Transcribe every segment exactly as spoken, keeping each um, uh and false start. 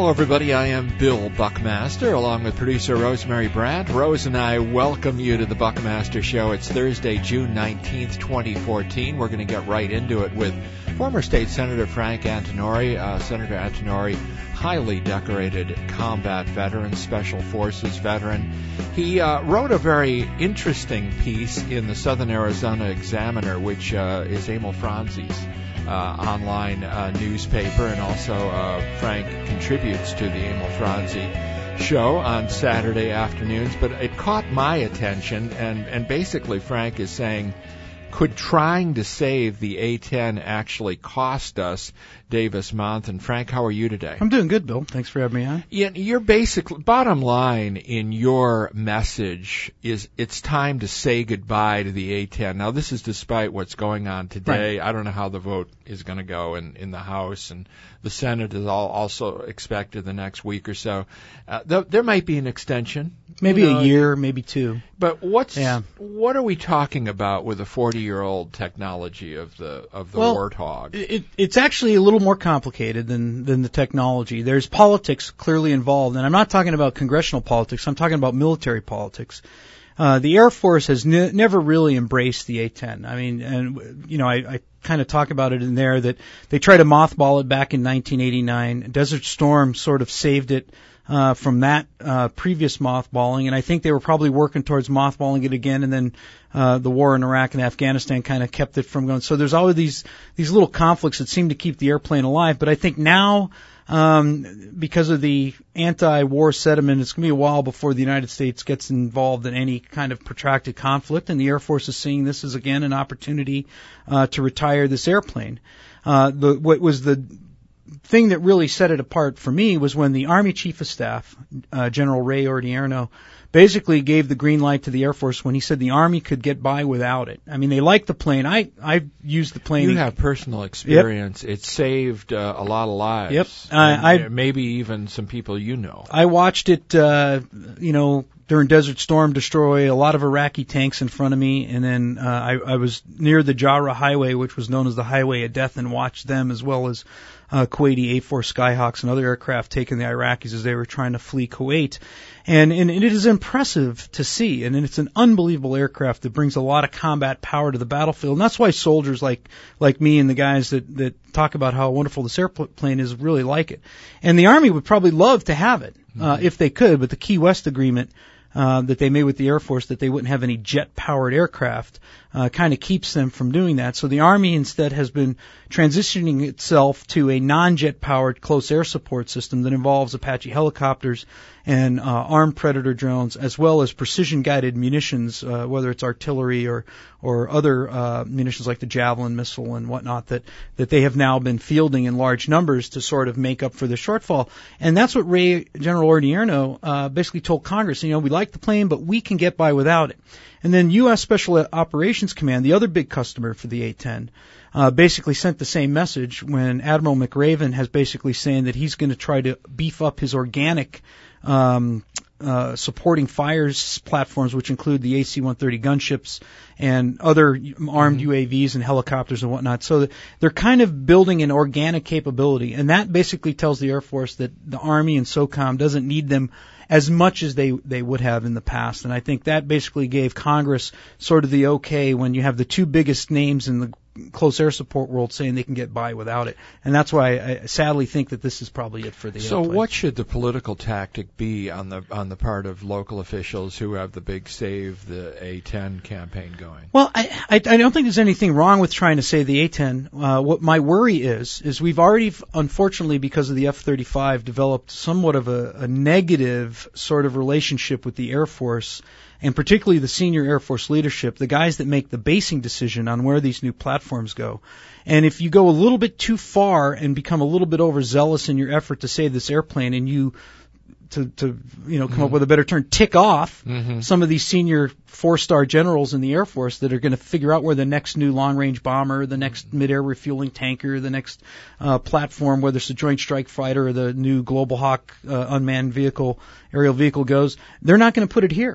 Hello, everybody. I am Bill Buckmaster, along with producer Rosemary Brandt. Rose and I welcome you to the Buckmaster Show. It's Thursday, June nineteenth, twenty fourteen. We're going to get right into it with former State Senator Frank Antinori. Uh, Senator Antinori, highly decorated combat veteran, Special Forces veteran. He uh, wrote a very interesting piece in the Southern Arizona Examiner, which uh, is Emil Franzi's Uh, online uh, newspaper, and also uh, Frank contributes to the Emil Franzi show on Saturday afternoons. But it caught my attention, and, and basically Frank is saying, could trying to save the A ten actually cost us Davis Monthan? Frank, how are you today? I'm doing good, Bill. Thanks for having me on. Yeah, your basic bottom line in your message is it's time to say goodbye to the A ten. Now, this is despite what's going on today. Right. I don't know how the vote is going to go in, in the House, and the Senate is all also expected the next week or so. Uh, th- there might be an extension. Maybe you know, a year, maybe two. But what's yeah. what are we talking about with a forty-year-old technology of the of the well, Warthog? It, it's actually a little more complicated than than the technology. There's politics clearly involved, and I'm not talking about congressional politics. I'm talking about military politics. Uh, the Air Force has ne- never really embraced the A ten. I mean, and you know, I, I kind of talk about it in there that they tried to mothball it back in nineteen eighty-nine. Desert Storm sort of saved it uh, from that uh, previous mothballing, and I think they were probably working towards mothballing it again, and then uh, the war in Iraq and Afghanistan kind of kept it from going. So there's always these these little conflicts that seem to keep the airplane alive. But I think now, Um, because of the anti-war sentiment, it's going to be a while before the United States gets involved in any kind of protracted conflict, and the Air Force is seeing this as, again, an opportunity uh, to retire this airplane. Uh, the, what was the thing that really set it apart for me was when the Army Chief of Staff, uh, General Ray Odierno, basically gave the green light to the Air Force when he said the Army could get by without it. I mean, they liked the plane. I I used the plane. You have personal experience. Yep. It saved uh, a lot of lives. Yep. Uh, I maybe even some people you know. I watched it, uh, you know, during Desert Storm destroy a lot of Iraqi tanks in front of me, and then uh, I, I was near the Jara Highway, which was known as the Highway of Death, and watched them as well as uh, Kuwaiti A four Skyhawks and other aircraft taking the Iraqis as they were trying to flee Kuwait. And, and it is impressive to see, and it's an unbelievable aircraft that brings a lot of combat power to the battlefield. And that's why soldiers like like me and the guys that, that talk about how wonderful this airplane is really like it. And the Army would probably love to have it uh, mm-hmm. if they could, but the Key West Agreement uh, that they made with the Air Force that they wouldn't have any jet-powered aircraft uh, kind of keeps them from doing that. So the Army instead has been transitioning itself to a non-jet-powered close air support system that involves Apache helicopters and uh, armed Predator drones, as well as precision-guided munitions, uh, whether it's artillery or or other uh, munitions like the Javelin missile and whatnot, that that they have now been fielding in large numbers to sort of make up for the shortfall. And that's what Ray General Odierno uh, basically told Congress. You know, we like the plane, but we can get by without it. And then U S Special Operations Command, the other big customer for the A ten, uh, basically sent the same message when Admiral McRaven has basically saying that he's going to try to beef up his organic um, uh, supporting fires platforms, which include the A C one thirty gunships and other armed mm-hmm. U A Vs and helicopters and whatnot. So they're kind of building an organic capability, and that basically tells the Air Force that the Army and SOCOM doesn't need them as much as they, they would have in the past. And I think that basically gave Congress sort of the okay when you have the two biggest names in the close air support world saying they can get by without it. And that's why I sadly think that this is probably it for the So airplane. What should the political tactic be on the on the part of local officials who have the big Save the A ten campaign going? Well, I, I, I don't think there's anything wrong with trying to save the A ten. Uh, what my worry is, is we've already, unfortunately, because of the F thirty-five, developed somewhat of a, a negative sort of relationship with the Air Force, and particularly the senior Air Force leadership, the guys that make the basing decision on where these new platforms go. And if you go a little bit too far and become a little bit overzealous in your effort to save this airplane, and you, to, to you know, come mm-hmm. up with a better term, tick off mm-hmm. some of these senior four-star generals in the Air Force that are going to figure out where the next new long-range bomber, the next mm-hmm. mid-air refueling tanker, the next uh, platform, whether it's the Joint Strike Fighter or the new Global Hawk uh, unmanned vehicle, aerial vehicle goes, they're not going to put it here.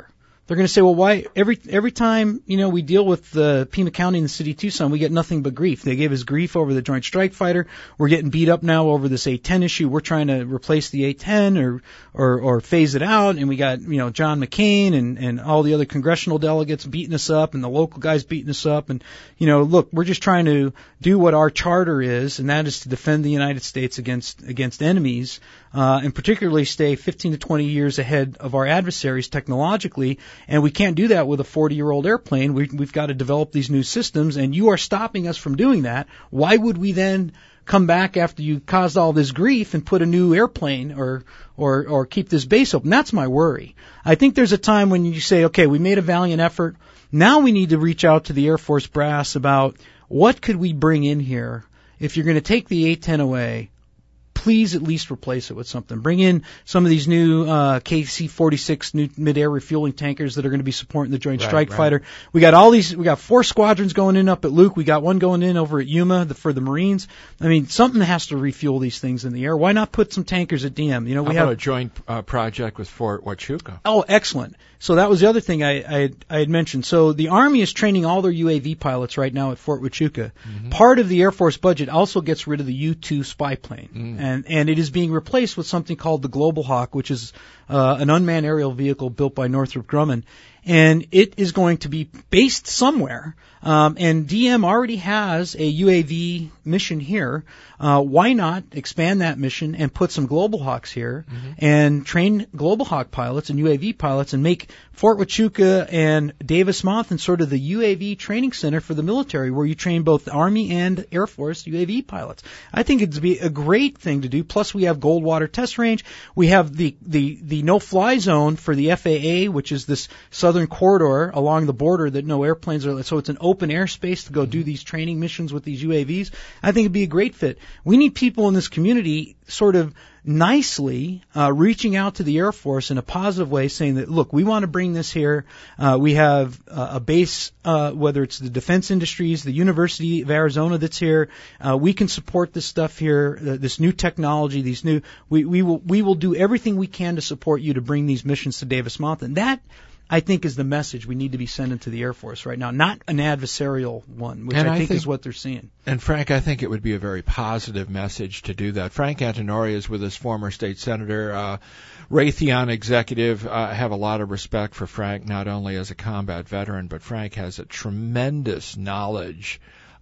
they're going to say, well, why every every time, you know, we deal with the Pima County and the city of Tucson, we get nothing but grief. They gave us grief over the Joint Strike Fighter. We're getting beat up now over this A ten issue. We're trying to replace the A ten or or or phase it out, and we got, you know, John McCain and and all the other congressional delegates beating us up, and the local guys beating us up. And, you know, look, we're just trying to do what our charter is, and that is to defend the United States against against enemies, uh, and particularly stay fifteen to twenty years ahead of our adversaries technologically. And we can't do that with a forty-year-old airplane. We, we've got to develop these new systems, and you are stopping us from doing that. Why would we then come back after you caused all this grief and put a new airplane or or or keep this base open? That's my worry. I think there's a time when you say, okay, we made a valiant effort. Now we need to reach out to the Air Force brass about what could we bring in here. If you're going to take the A ten away, please at least replace it with something. Bring in some of these new uh, K C forty-six new mid-air refueling tankers that are going to be supporting the Joint right, Strike right. Fighter. We got all these. We got four squadrons going in up at Luke. We got one going in over at Yuma the, for the Marines. I mean, something has to refuel these things in the air. Why not put some tankers at D M? You know, we How about have a joint uh, project with Fort Huachuca? Oh, excellent. So that was the other thing I, I, had, I had mentioned. So the Army is training all their U A V pilots right now at Fort Huachuca. Mm-hmm. Part of the Air Force budget also gets rid of the U two spy plane, mm. and and it is being replaced with something called the Global Hawk, which is uh, an unmanned aerial vehicle built by Northrop Grumman. And it is going to be based somewhere. Um, and D M already has a U A V mission here. Uh, why not expand that mission and put some Global Hawks here mm-hmm. and train Global Hawk pilots and U A V pilots and make Fort Huachuca and Davis-Monthan sort of the U A V training center for the military, where you train both the Army and Air Force U A V pilots. I think it'd be a great thing to do. Plus, we have Goldwater Test Range. We have the the the no-fly zone for the F A A, which is this southern corridor along the border that no airplanes are. So it's an open airspace to go mm-hmm. do these training missions with these U A Vs. I think it'd be a great fit. We need people in this community sort of nicely uh, reaching out to the Air Force in a positive way, saying that, look, we want to bring this here. Uh, we have uh, a base, uh, whether it's the defense industries, the University of Arizona that's here. Uh, we can support this stuff here, uh, this new technology, these new. We, we will we will do everything we can to support you to bring these missions to Davis-Monthan. That, I think, is the message we need to be sending to the Air Force right now, not an adversarial one, which I think, I think is what they're seeing. And, Frank, I think it would be a very positive message to do that. Frank Antonoria is with us, former state senator, uh, Raytheon executive. I uh, have a lot of respect for Frank, not only as a combat veteran, but Frank has a tremendous knowledge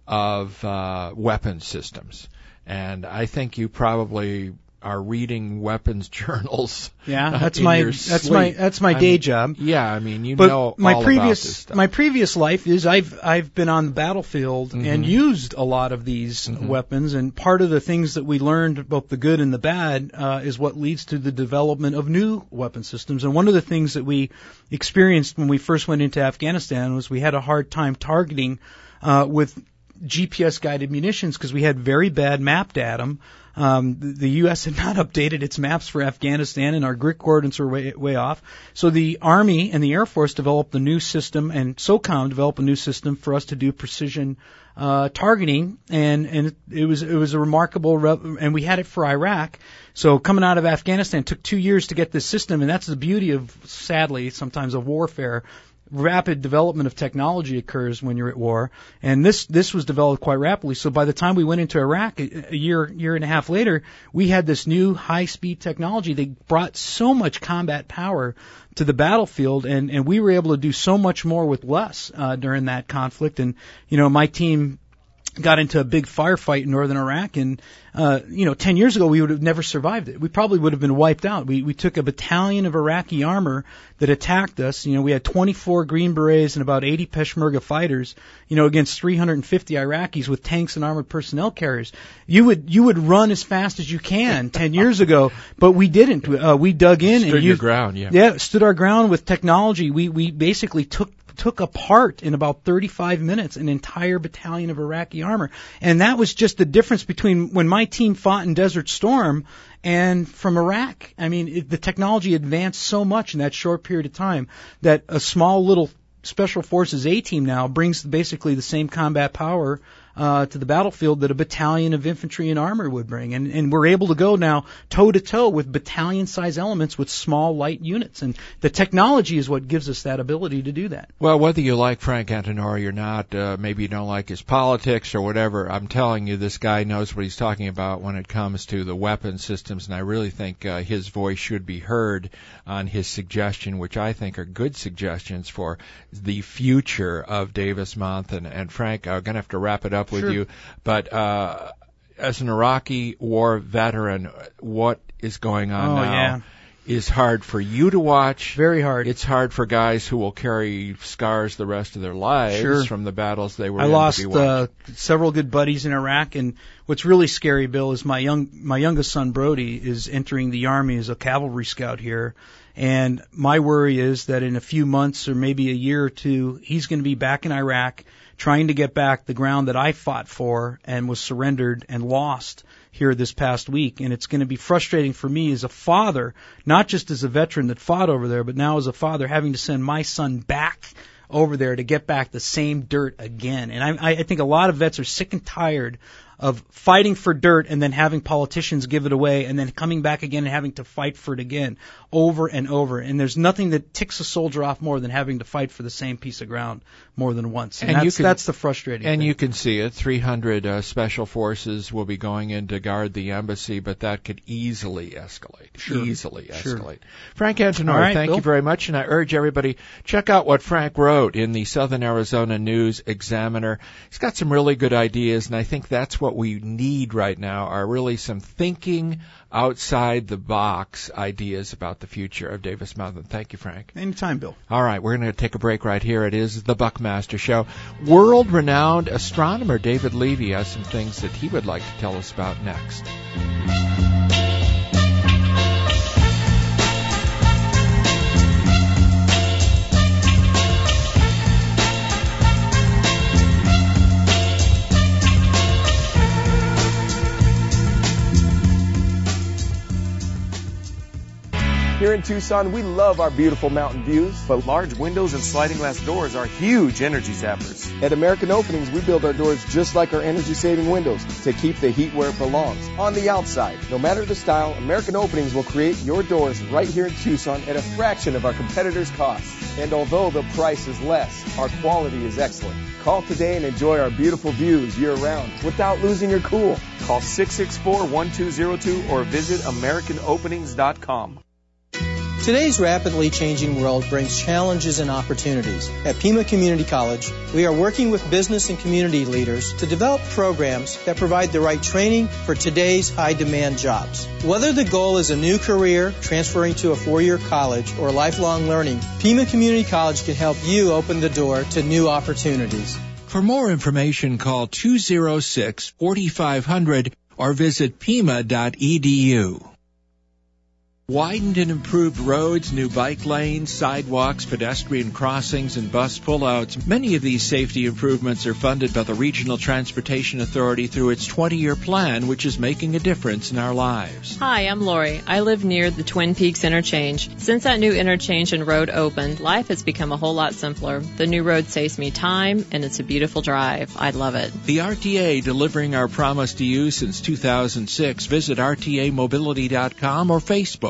of uh, weapons systems. And I think you probably are reading weapons journals. Yeah, that's uh, my that's sleep. my that's my I day mean, job. Yeah, I mean, you but know my all previous about this stuff. my previous life is I've I've been on the battlefield mm-hmm. and used a lot of these mm-hmm. weapons, and part of the things that we learned, both the good and the bad, uh, is what leads to the development of new weapon systems. And one of the things that we experienced when we first went into Afghanistan was we had a hard time targeting uh, with G P S guided munitions because we had very bad map datum. Um, the, the U S had not updated its maps for Afghanistan, and our grid coordinates were way, way off. So the Army and the Air Force developed a new system, and SOCOM developed a new system for us to do precision uh, targeting, and and it, it was it was a remarkable, re- and we had it for Iraq. So coming out of Afghanistan, it took two years to get this system, and that's the beauty of, sadly, sometimes of warfare. Rapid development of technology occurs when you're at war, and this this was developed quite rapidly. So by the time we went into Iraq a, a year year and a half later, we had this new high speed technology that brought so much combat power to the battlefield, and and we were able to do so much more with less uh, during that conflict. And you know, my team got into a big firefight in northern Iraq, and uh, you know, ten years ago we would have never survived it. We probably would have been wiped out. We we took a battalion of Iraqi armor that attacked us. You know, we had twenty-four Green Berets and about eighty Peshmerga fighters, you know, against three hundred fifty Iraqis with tanks and armored personnel carriers. You would you would run as fast as you can ten years ago, but we didn't. Uh, we dug in stood and your used, ground. Yeah, yeah, stood our ground with technology. We we basically took. took apart in about thirty-five minutes an entire battalion of Iraqi armor. And that was just the difference between when my team fought in Desert Storm and from Iraq. I mean, it, the technology advanced so much in that short period of time that a small little Special Forces A team now brings basically the same combat power uh, to the battlefield that a battalion of infantry and armor would bring. And, and we're able to go now toe-to-toe with battalion-size elements with small, light units. And the technology is what gives us that ability to do that. Well, whether you like Frank Antinori or not, uh, maybe you don't like his politics or whatever, I'm telling you, this guy knows what he's talking about when it comes to the weapon systems, and I really think uh, his voice should be heard on his suggestion, which I think are good suggestions for the future of Davis-Monthan. And, and Frank, I'm going to have to wrap it up with Sure. you, but uh, as an Iraqi war veteran, what is going on oh, now yeah. is hard for you to watch. Very hard. It's hard for guys who will carry scars the rest of their lives Sure. from the battles they were I in lost to be watched. uh, several good buddies in Iraq, and what's really scary, Bill, is my young my youngest son Brody is entering the Army as a cavalry scout here, and my worry is that in a few months or maybe a year or two, he's going to be back in Iraq trying to get back the ground that I fought for and was surrendered and lost here this past week. And it's going to be frustrating for me as a father, not just as a veteran that fought over there, but now as a father having to send my son back over there to get back the same dirt again. And I, I think a lot of vets are sick and tired of fighting for dirt and then having politicians give it away and then coming back again and having to fight for it again over and over. And there's nothing that ticks a soldier off more than having to fight for the same piece of ground more than once. And, And that's, you can- that's the frustrating And thing. you can see it. three hundred uh, special forces will be going in to guard the embassy, but that could easily escalate. Sure. Easily Sure. escalate. Frank Antinori, All right, thank Bill. you very much, and I urge everybody, check out what Frank wrote in the Southern Arizona News Examiner. He's got some really good ideas, and I think that's what we need right now, are really some thinking outside the box ideas about the future of Davis-Monthan. Thank you, Frank. Anytime, Bill. All right, we're going to take a break right here. It is the Buckmaster Show. World-renowned astronomer David Levy has some things that he would like to tell us about next. Here in Tucson, we love our beautiful mountain views, but large windows and sliding glass doors are huge energy zappers. At American Openings, we build our doors just like our energy-saving windows to keep the heat where it belongs, on the outside. No matter the style, American Openings will create your doors right here in Tucson at a fraction of our competitors' costs. And although the price is less, our quality is excellent. Call today and enjoy our beautiful views year-round without losing your cool. Call six six four, one two zero two or visit American Openings dot com. Today's rapidly changing world brings challenges and opportunities. At Pima Community College, we are working with business and community leaders to develop programs that provide the right training for today's high-demand jobs. Whether the goal is a new career, transferring to a four-year college, or lifelong learning, Pima Community College can help you open the door to new opportunities. For more information, call two oh six, four five zero zero or visit pima dot e d u. Widened and improved roads, new bike lanes, sidewalks, pedestrian crossings, and bus pullouts. Many of these safety improvements are funded by the Regional Transportation Authority through its twenty-year plan, which is making a difference in our lives. Hi, I'm Lori. I live near the Twin Peaks interchange. Since that new interchange and road opened, life has become a whole lot simpler. The new road saves me time, and it's a beautiful drive. I love it. The R T A, delivering our promise to you since two thousand six. Visit R T A mobility dot com or Facebook.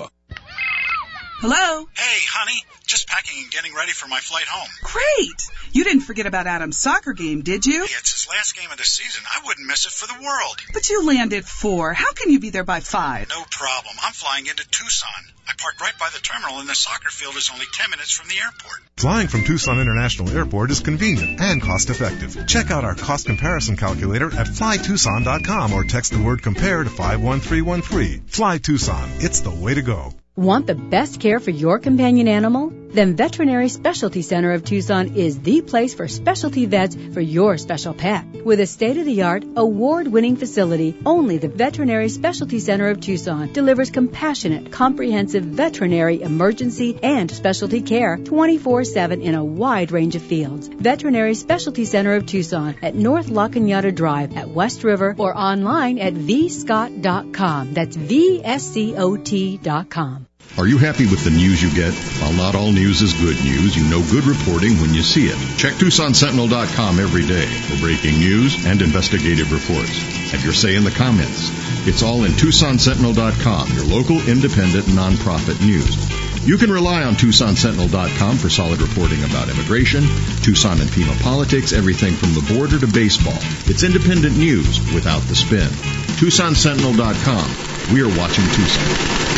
Hello? Hey, honey. Just packing and getting ready for my flight home. Great! You didn't forget about Adam's soccer game, did you? Hey, it's his last game of the season. I wouldn't miss it for the world. But you land at four. How can you be there by five? No problem. I'm flying into Tucson. I parked right by the terminal, and the soccer field is only ten minutes from the airport. Flying from Tucson International Airport is convenient and cost-effective. Check out our cost comparison calculator at fly tucson dot com or text the word compare to five one three one three. Fly Tucson. It's the way to go. Want the best care for your companion animal? Then Veterinary Specialty Center of Tucson is the place for specialty vets for your special pet. With a state-of-the-art, award-winning facility, only the Veterinary Specialty Center of Tucson delivers compassionate, comprehensive veterinary emergency and specialty care twenty-four seven in a wide range of fields. Veterinary Specialty Center of Tucson at North La Cañada Drive at West River or online at v scott dot com. That's V S C O T dot com. Are you happy with the news you get? While not all news is good news, you know good reporting when you see it. Check Tucson Sentinel dot com every day for breaking news and investigative reports. Have your say in the comments. It's all in Tucson Sentinel dot com, your local independent nonprofit news. You can rely on Tucson Sentinel dot com for solid reporting about immigration, Tucson and Pima politics, everything from the border to baseball. It's independent news without the spin. Tucson Sentinel dot com. We are watching Tucson.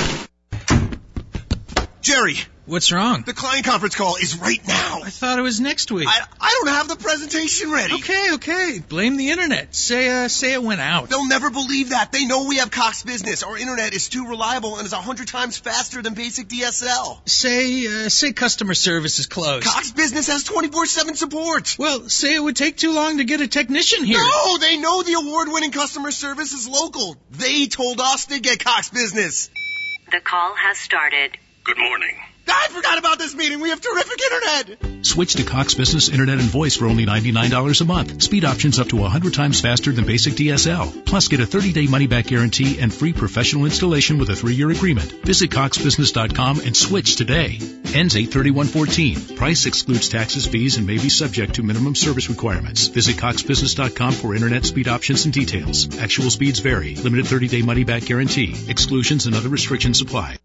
Jerry! What's wrong? The client conference call is right now. I thought it was next week. I, I don't have the presentation ready. Okay, okay. Blame the internet. Say uh, say it went out. They'll never believe that. They know we have Cox Business. Our internet is too reliable and is a hundred times faster than basic D S L. Say uh, say customer service is closed. Cox Business has twenty-four seven support. Well, say it would take too long to get a technician here. No, they know the award-winning customer service is local. They told us to get Cox Business. The call has started. Good morning. I forgot about this meeting. We have terrific internet. Switch to Cox Business Internet and Voice for only ninety-nine dollars a month. Speed options up to one hundred times faster than basic D S L. Plus, get a thirty-day money-back guarantee and free professional installation with a three-year agreement. Visit Cox Business dot com and switch today. Ends eight thirty-one fourteen. Price excludes taxes, fees, and may be subject to minimum service requirements. Visit Cox Business dot com for internet speed options and details. Actual speeds vary. Limited thirty-day money-back guarantee. Exclusions and other restrictions apply.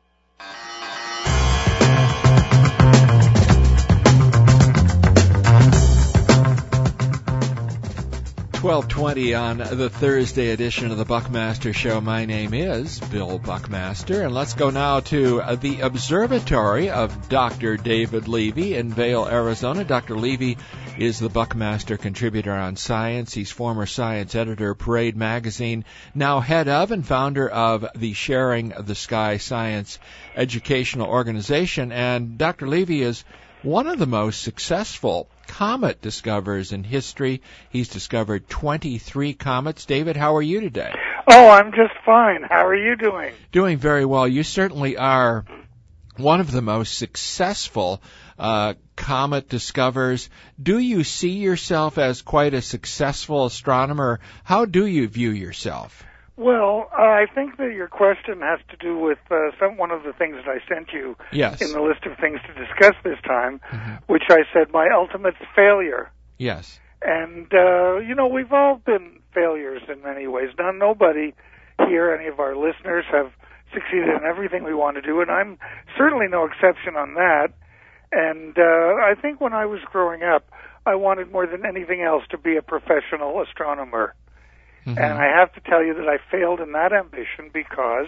twelve twenty on the Thursday edition of the Buckmaster Show. My name is Bill Buckmaster, and let's go now to the observatory of Doctor David Levy in Vail, Arizona. Doctor Levy is the Buckmaster contributor on science. He's former science editor, Parade Magazine, now head of and founder of the Sharing the Sky Science Educational Organization. And Doctor Levy is one of the most successful comet discoverers in history. He's discovered twenty-three comets. David, how are you today? Oh, I'm just fine. How are you doing? Doing very well. You certainly are one of the most successful uh, comet discoverers. Do you see yourself as quite a successful astronomer? How do you view yourself? Well, uh, I think that your question has to do with uh, some one of the things that I sent you yes. in the list of things to discuss this time, mm-hmm. which I said my ultimate failure. Yes. And, uh, you know, we've all been failures in many ways. Now, nobody here, any of our listeners, have succeeded in everything we want to do, and I'm certainly no exception on that. And uh, I think when I was growing up, I wanted more than anything else to be a professional astronomer. Mm-hmm. And I have to tell you that I failed in that ambition because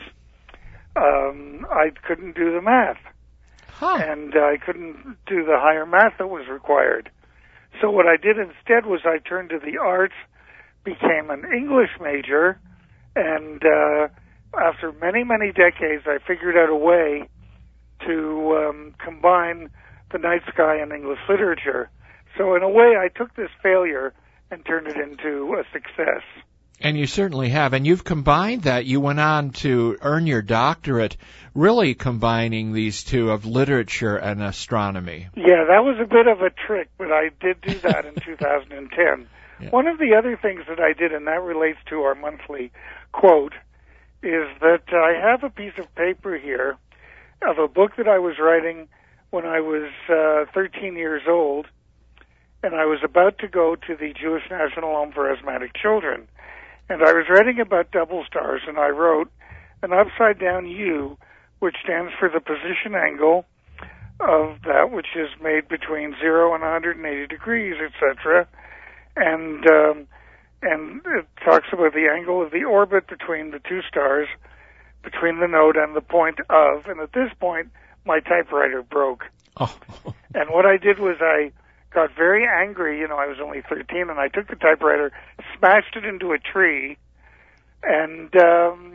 um, I couldn't do the math. Huh. And I couldn't do the higher math that was required. So what I did instead was I turned to the arts, became an English major, and uh, after many, many decades, I figured out a way to um, combine the night sky and English literature. So in a way, I took this failure and turned it into a success. And you certainly have. And you've combined that. You went on to earn your doctorate, really combining these two of literature and astronomy. Yeah, that was a bit of a trick, but I did do that in two thousand ten. Yeah. One of the other things that I did, and that relates to our monthly quote, is that I have a piece of paper here of a book that I was writing when I was uh, thirteen years old, and I was about to go to the Jewish National Home for Asthmatic Children. And I was writing about double stars, and I wrote an upside-down U, which stands for the position angle of that which is made between zero and one hundred eighty degrees, et cetera. And um, and it talks about the angle of the orbit between the two stars, between the node and the point of. And at this point, my typewriter broke. Oh. And what I did was I got very angry. You know, I was only thirteen, and I took the typewriter, smashed it into a tree, and um,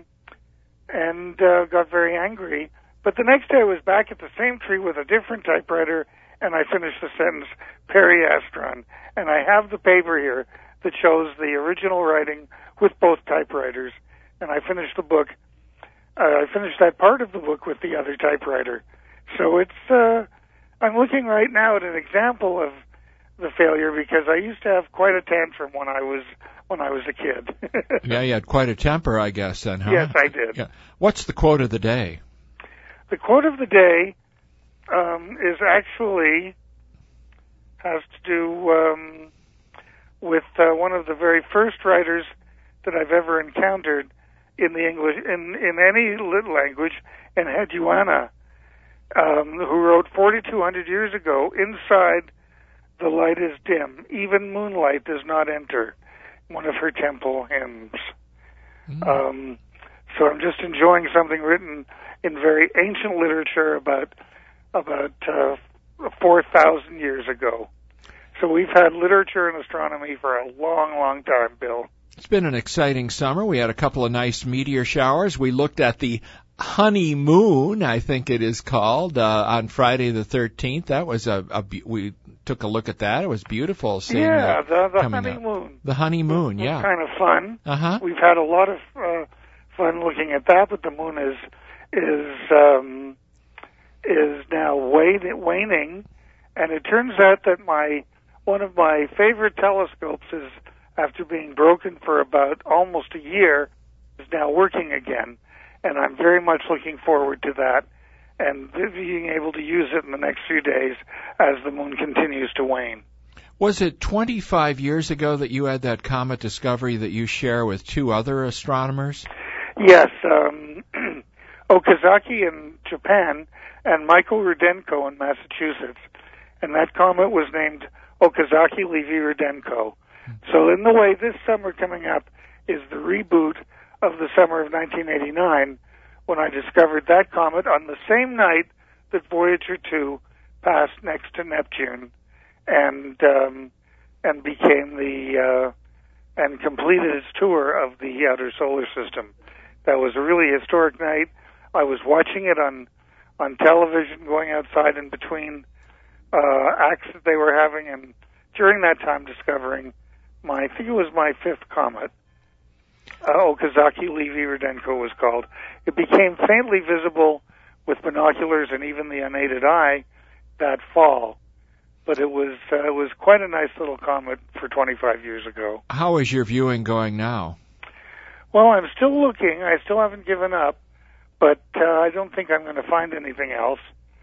and uh, got very angry. But the next day I was back at the same tree with a different typewriter, and I finished the sentence, periastron. And I have the paper here that shows the original writing with both typewriters. And I finished the book, uh, I finished that part of the book with the other typewriter. So it's, uh, I'm looking right now at an example of the failure because I used to have quite a tantrum when I was when I was a kid. Yeah, you had quite a temper, I guess, then, huh? Yes, I did. Yeah. What's the quote of the day? the quote of the day um, is actually has to do um, with uh, one of the very first writers that I've ever encountered in the English in in any lit language, Enheduanna, um, who wrote forty-two hundred years ago, "Inside the light is dim, even moonlight does not enter," one of her temple hymns. Mm. Um, so I'm just enjoying something written in very ancient literature about about uh, four thousand years ago. So we've had literature and astronomy for a long, long time, Bill. It's been an exciting summer. We had a couple of nice meteor showers. We looked at the honeymoon, I think it is called, uh, on Friday the thirteenth. That was a, a we took a look at that. It was beautiful seeing yeah, that the, the coming honeymoon. Up. The honeymoon, yeah. It's kind of fun. Uh-huh. We've had a lot of uh, fun looking at that, but the moon is is um, is now waning, and it turns out that my one of my favorite telescopes is, after being broken for about almost a year, is now working again. And I'm very much looking forward to that and being able to use it in the next few days as the moon continues to wane. Was it twenty-five years ago that you had that comet discovery that you share with two other astronomers? Yes, um, Okazaki in Japan and Michael Rudenko in Massachusetts. And that comet was named Okazaki-Levy-Rudenko. So in the way, this summer coming up is the reboot of the summer of nineteen eighty-nine, when I discovered that comet on the same night that Voyager two passed next to Neptune and um, and became the uh, and completed its tour of the outer solar system. That was a really historic night. I was watching it on on television, going outside in between uh, acts that they were having, and during that time discovering my, I think it was my fifth comet. Uh, Okazaki-Levy-Rudenko was called. It became faintly visible with binoculars and even the unaided eye that fall, but it was uh, it was quite a nice little comet for twenty-five years ago. How is your viewing going now? Well, I'm still looking. I still haven't given up, but uh, I don't think I'm going to find anything else.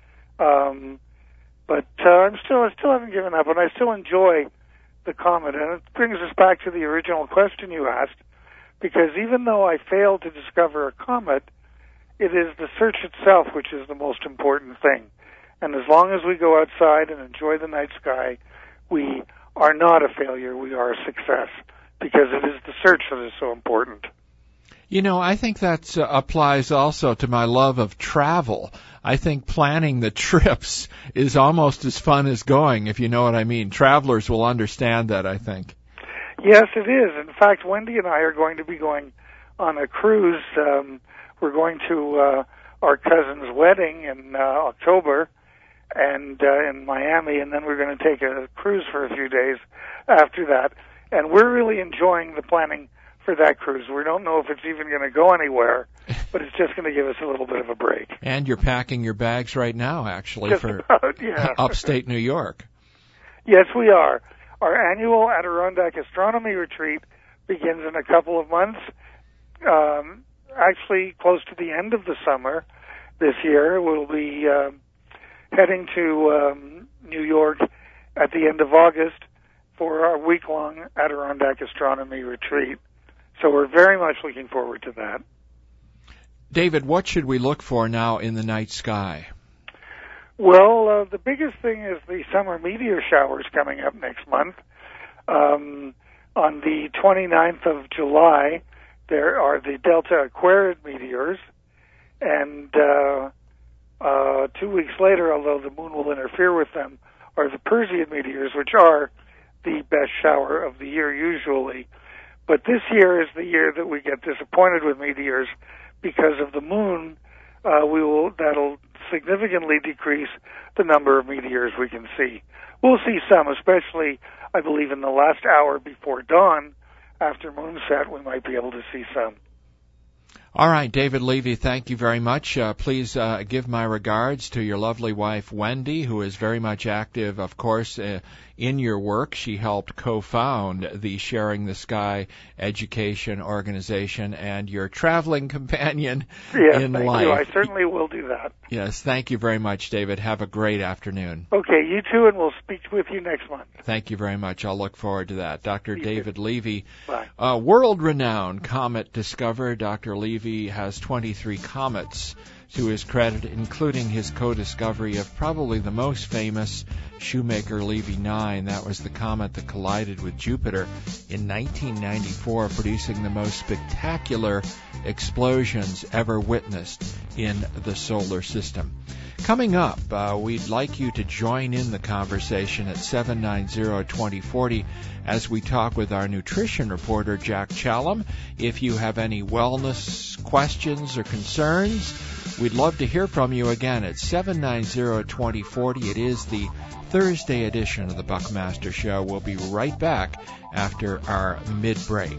Um, but uh, I'm still I still haven't given up, and I still enjoy the comet. And it brings us back to the original question you asked, because even though I failed to discover a comet, it is the search itself which is the most important thing. And as long as we go outside and enjoy the night sky, we are not a failure, we are a success, because it is the search that is so important. You know, I think that uh, applies also to my love of travel. I think planning the trips is almost as fun as going, if you know what I mean. Travelers will understand that, I think. Yes, it is. In fact, Wendy and I are going to be going on a cruise. Um, we're going to uh, our cousin's wedding in uh, October and uh, in Miami, and then we're going to take a cruise for a few days after that. And we're really enjoying the planning for that cruise. We don't know if it's even going to go anywhere, but it's just going to give us a little bit of a break. And you're packing your bags right now, actually, just for about, yeah. upstate New York. Yes, we are. Our annual Adirondack Astronomy Retreat begins in a couple of months, um, actually close to the end of the summer this year. We'll be uh, heading to um, New York at the end of August for our week-long Adirondack Astronomy Retreat. So we're very much looking forward to that. David, what should we look for now in the night sky? Well, uh, the biggest thing is the summer meteor showers coming up next month. Um, on the twenty-ninth of July, there are the Delta Aquarid meteors, and uh, uh, two weeks later, although the moon will interfere with them, are the Perseid meteors, which are the best shower of the year usually. But this year is the year that we get disappointed with meteors because of the moon. Uh, we will that'll significantly decrease the number of meteors we can see. We'll see some, especially, I believe, in the last hour before dawn. After moonset, we might be able to see some. All right, David Levy, thank you very much. Uh, please uh, give my regards to your lovely wife, Wendy, who is very much active, of course, uh, in your work. She helped co-found the Sharing the Sky education organization and your traveling companion yes, in thank life. You. I certainly will do that. Yes, thank you very much, David. Have a great afternoon. Okay, you too, and we'll speak with you next month. Thank you very much. I'll look forward to that. Doctor You David too. Levy, Bye. uh, world-renowned comet discoverer. Doctor Levy has twenty-three comets to his credit, including his co-discovery of probably the most famous, Shoemaker-Levy nine. That was the comet that collided with Jupiter in nineteen ninety-four, producing the most spectacular explosions ever witnessed in the solar system. Coming up, uh, we'd like you to join in the conversation at seven nine zero, two zero four zero as we talk with our nutrition reporter, Jack Challam. If you have any wellness questions or concerns, we'd love to hear from you again at seven nine zero, two zero four zero. It is the Thursday edition of the Buckmaster Show. We'll be right back after our mid-break.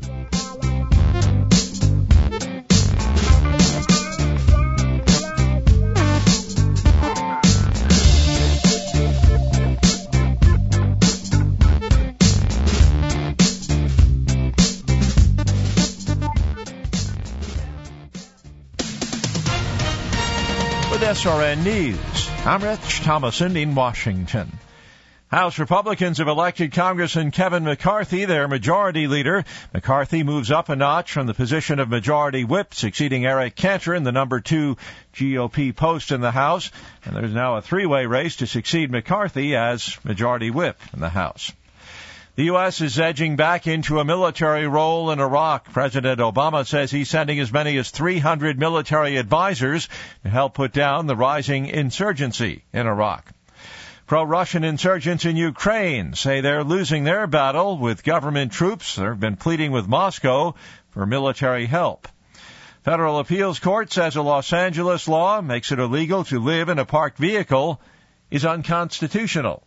S R N News. I'm Rich Thomason in Washington. House Republicans have elected Congressman Kevin McCarthy their majority leader. McCarthy moves up a notch from the position of majority whip, succeeding Eric Cantor in the number two G O P post in the House. And there's now a three-way race to succeed McCarthy as majority whip in the House. The U S is edging back into a military role in Iraq. President Obama says he's sending as many as three hundred military advisors to help put down the rising insurgency in Iraq. Pro-Russian insurgents in Ukraine say they're losing their battle with government troops. They've been pleading with Moscow for military help. Federal appeals court says a Los Angeles law makes it illegal to live in a parked vehicle is unconstitutional.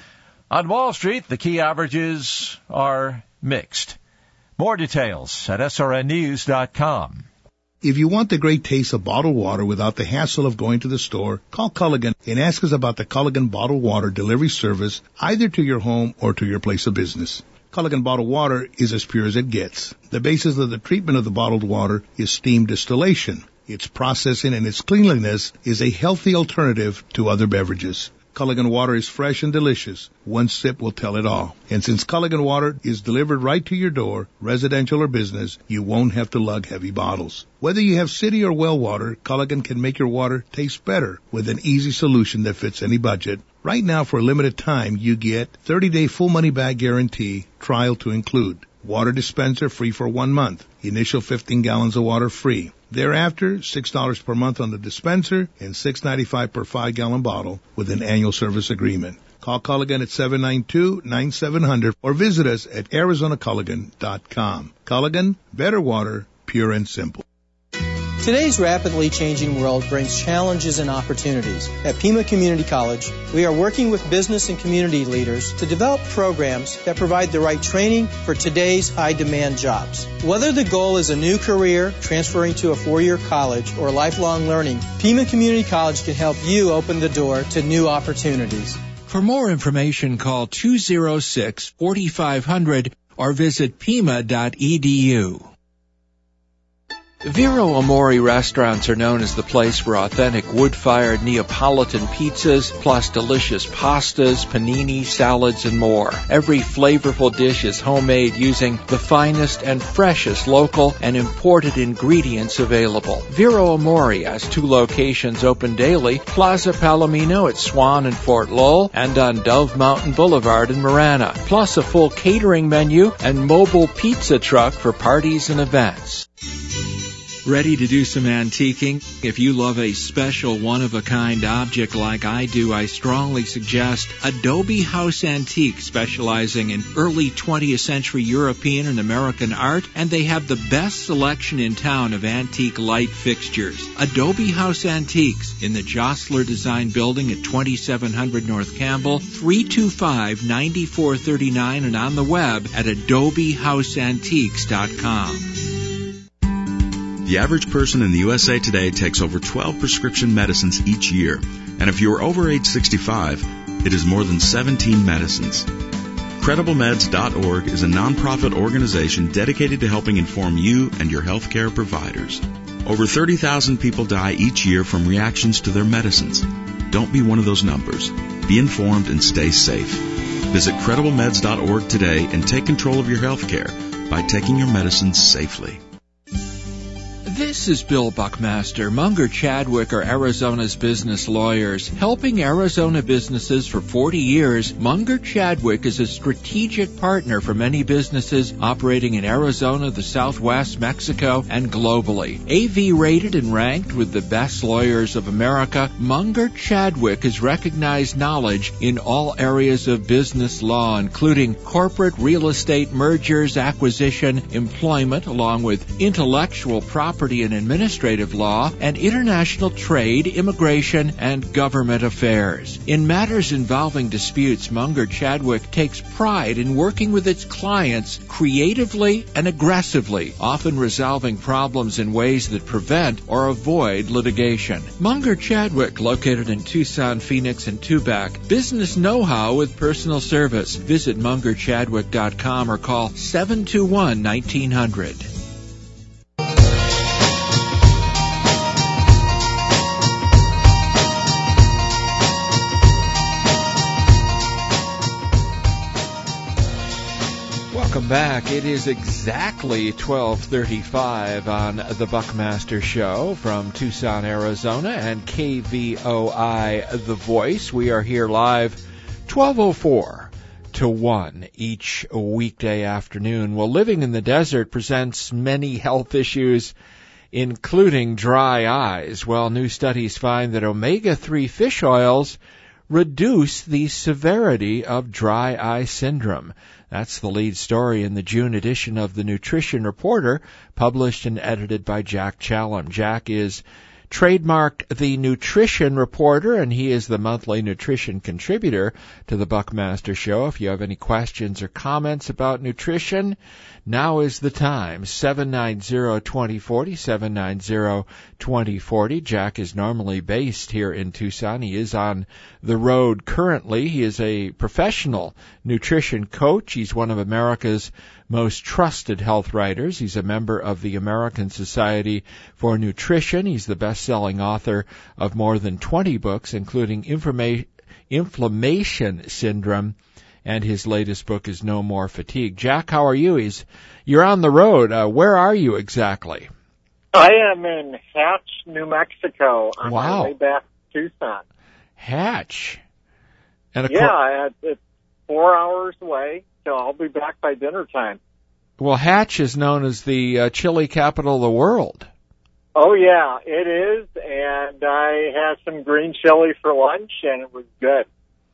On Wall Street, the key averages are mixed. More details at S R N news dot com. If you want the great taste of bottled water without the hassle of going to the store, call Culligan and ask us about the Culligan bottled water delivery service either to your home or to your place of business. Culligan bottled water is as pure as it gets. The basis of the treatment of the bottled water is steam distillation. Its processing and its cleanliness is a healthy alternative to other beverages. Culligan water is fresh and delicious. One sip will tell it all. And since Culligan water is delivered right to your door, residential or business, you won't have to lug heavy bottles. Whether you have city or well water, Culligan can make your water taste better with an easy solution that fits any budget. Right now, for a limited time, you get thirty-day full money-back guarantee, trial to include. Water dispenser free for one month. Initial fifteen gallons of water free. Thereafter, six dollars per month on the dispenser and six dollars and ninety-five cents per five-gallon bottle with an annual service agreement. Call Culligan at seven nine two, nine seven zero zero or visit us at arizona culligan dot com. Culligan, better water, pure and simple. Today's rapidly changing world brings challenges and opportunities. At Pima Community College, we are working with business and community leaders to develop programs that provide the right training for today's high-demand jobs. Whether the goal is a new career, transferring to a four-year college, or lifelong learning, Pima Community College can help you open the door to new opportunities. For more information, call two oh six, four five zero zero or visit pima dot e d u. Vero Amore restaurants are known as the place for authentic wood-fired Neapolitan pizzas, plus delicious pastas, panini, salads, and more. Every flavorful dish is homemade using the finest and freshest local and imported ingredients available. Vero Amore has two locations open daily, Plaza Palomino at Swan and Fort Lowell, and on Dove Mountain Boulevard in Marana, plus a full catering menu and mobile pizza truck for parties and events. Ready to do some antiquing? If you love a special one-of-a-kind object like I do, I strongly suggest Adobe House Antique, specializing in early twentieth century European and American art, and they have the best selection in town of antique light fixtures. Adobe House Antiques in the Jostler Design Building at twenty-seven hundred North Campbell, three two five, nine four three nine, and on the web at adobe house antiques dot com. The average person in the U S A today takes over twelve prescription medicines each year. And if you are over age sixty-five, It is more than seventeen medicines. Credible Meds dot org is a nonprofit organization dedicated to helping inform you and your healthcare providers. Over thirty thousand people die each year from reactions to their medicines. Don't be one of those numbers. Be informed and stay safe. Visit Credible Meds dot org today and take control of your healthcare by taking your medicines safely. This is Bill Buckmaster. Munger Chadwick are Arizona's business lawyers. Helping Arizona businesses for forty years, Munger Chadwick is a strategic partner for many businesses operating in Arizona, the Southwest, Mexico, and globally. A V rated and ranked with the best lawyers of America, Munger Chadwick has recognized knowledge in all areas of business law, including corporate real estate mergers, acquisition, employment, along with intellectual property and administrative law, and international trade, immigration, and government affairs. In matters involving disputes, Munger Chadwick takes pride in working with its clients creatively and aggressively, often resolving problems in ways that prevent or avoid litigation. Munger Chadwick, located in Tucson, Phoenix, and Tubac. Business know-how with personal service. Visit Munger Chadwick dot com or call seven two one, nineteen hundred. Welcome back. It is exactly twelve thirty-five on the Buckmaster Show from Tucson, Arizona, and K V O I The Voice. We are here live twelve oh four to one each weekday afternoon. Well, living in the desert presents many health issues, including dry eyes. Well, new studies find that omega three fish oils reduce the severity of dry eye syndrome. That's the lead story in the June edition of the Nutrition Reporter, published and edited by Jack Challam. Jack is trademarked the Nutrition Reporter, and he is the monthly nutrition contributor to the Buckmaster Show. If you have any questions or comments about nutrition, now is the time. seven nine zero, two zero four zero, seven nine zero, two zero four zero. Jack is normally based here in Tucson. He is on the road currently. He is a professional nutrition coach. He's one of America's most trusted health writers. He's a member of the American Society for Nutrition. He's the best-selling author of more than twenty books, including Informa- Inflammation Syndrome, and his latest book is No More Fatigue. Jack, how are you? He's, you're on the road. Uh, where are you exactly? I am in Hatch, New Mexico, on wow. my way back to Tucson. Hatch? And yeah, co- it's four hours away, so I'll be back by dinner time. Well, Hatch is known as the uh, chili capital of the world. Oh, yeah, it is, and I had some green chili for lunch, and it was good.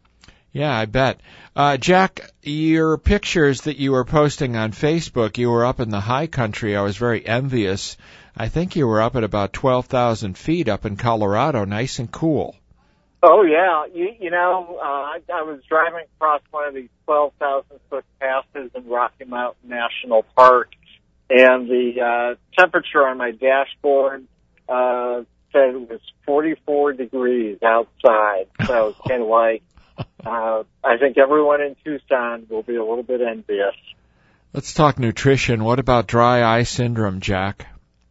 Yeah, I bet. Uh, Jack, your pictures that you were posting on Facebook, you were up in the high country. I was very envious. I think you were up at about twelve thousand feet up in Colorado, nice and cool. Oh, yeah. You, you know, uh, I, I was driving across one of these twelve thousand foot passes in Rocky Mountain National Park, and the uh, temperature on my dashboard uh, said it was forty-four degrees outside. So it's kind of like, Uh, I think everyone in Tucson will be a little bit envious. Let's talk nutrition. What about dry eye syndrome, Jack?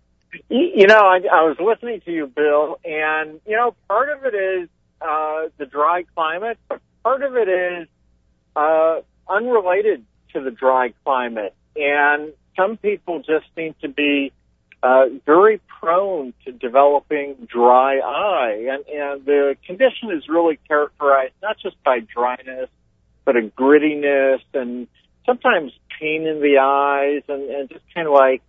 You, you know, I, I was listening to you, Bill, and, you know, part of it is uh, the dry climate, but part of it is uh, unrelated to the dry climate. And some people just seem to be uh, very prone to developing dry eye. And, and the condition is really characterized not just by dryness, but a grittiness and sometimes pain in the eyes and, and just kind of like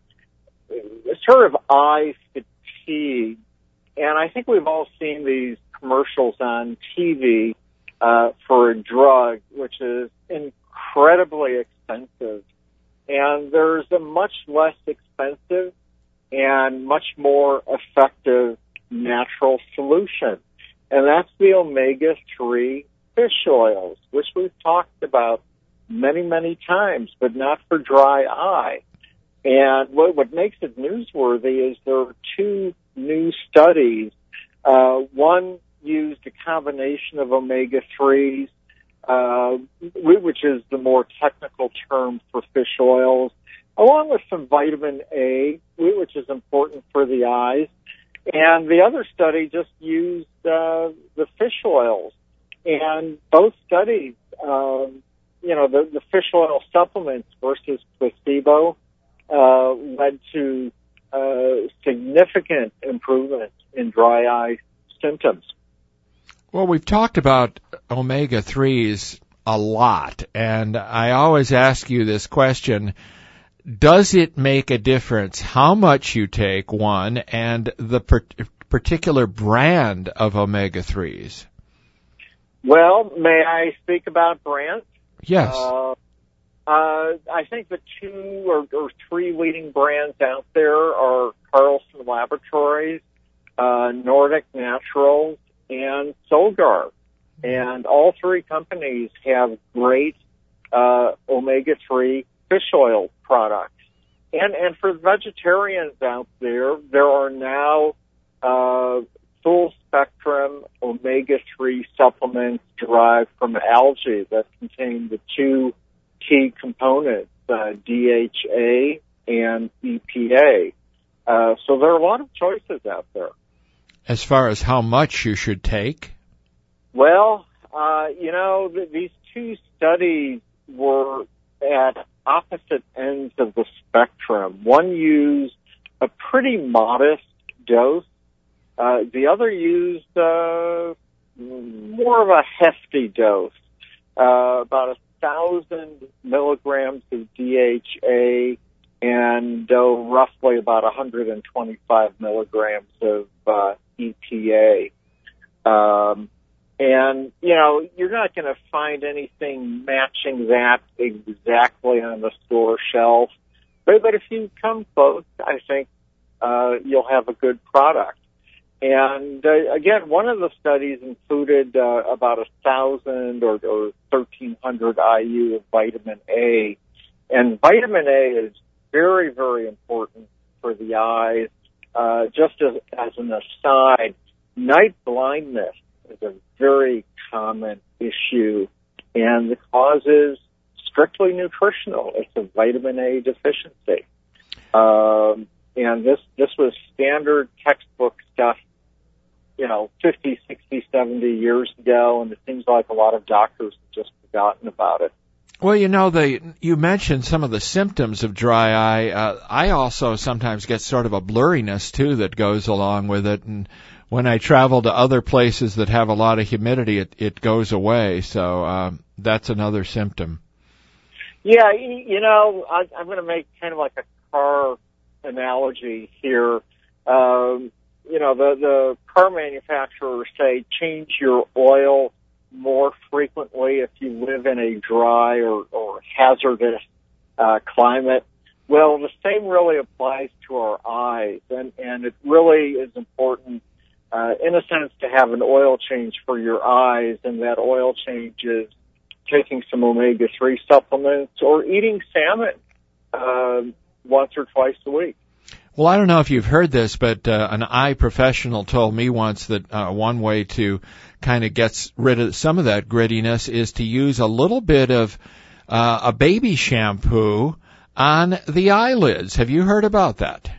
sort of eye fatigue. And I think we've all seen these commercials on T V uh, for a drug, which is incredibly expensive. And there's a much less expensive and much more effective natural solution. And that's the omega three fish oils, which we've talked about many, many times, but not for dry eye. And what, what makes it newsworthy is there are two new studies. Uh, one used a combination of omega threes uh, which is the more technical term for fish oils, along with some vitamin A, which is important for the eyes. And the other study just used uh, the fish oils. And both studies, um, you know, the, the fish oil supplements versus placebo uh, led to uh, significant improvement in dry eye symptoms. Well, we've talked about omega threes a lot, and I always ask you this question. Does it make a difference how much you take, one, and the per- particular brand of omega threes? Well, may I speak about brands? Yes. Uh, uh, I think the two or, or three leading brands out there are Carlson Laboratories, uh, Nordic Naturals, and Solgar. And all three companies have great uh, omega three fish oil products. And and for vegetarians out there, there are now uh, full spectrum omega three supplements derived from algae that contain the two key components, uh, D H A and E P A. Uh, so there are a lot of choices out there. As far as how much you should take? Well, uh, you know, th- these two studies were at opposite ends of the spectrum. One used a pretty modest dose. Uh, the other used uh, more of a hefty dose, uh, about a thousand milligrams of D H A and uh, roughly about one hundred twenty-five milligrams of uh, E P A. Um, and, you know, you're not going to find anything matching that exactly on the store shelf. But, but if you come close, I think uh, you'll have a good product. And, uh, again, one of the studies included uh, about a thousand or, or thirteen hundred I U of vitamin A. And vitamin A is very, very important for the eyes. Uh, just as, as an aside, night blindness is a very common issue, and the cause is strictly nutritional. It's a vitamin A deficiency. Um, and this, this was standard textbook stuff, you know, fifty, sixty, seventy years ago, and it seems like a lot of doctors have just forgotten about it. Well, you know, the you mentioned some of the symptoms of dry eye. Uh, I also sometimes get sort of a blurriness, too, that goes along with it. And when I travel to other places that have a lot of humidity, it, it goes away. So um, that's another symptom. Yeah, you know, I, I'm going to make kind of like a car analogy here. Um, you know, the, the car manufacturers say change your oil more frequently if you live in a dry or, or hazardous uh, climate. Well, the same really applies to our eyes, and, and it really is important, uh, in a sense, to have an oil change for your eyes, and that oil change is taking some omega three supplements or eating salmon uh, once or twice a week. Well, I don't know if you've heard this, but uh, an eye professional told me once that uh, one way to kind of get rid of some of that grittiness is to use a little bit of uh, a baby shampoo on the eyelids. Have you heard about that?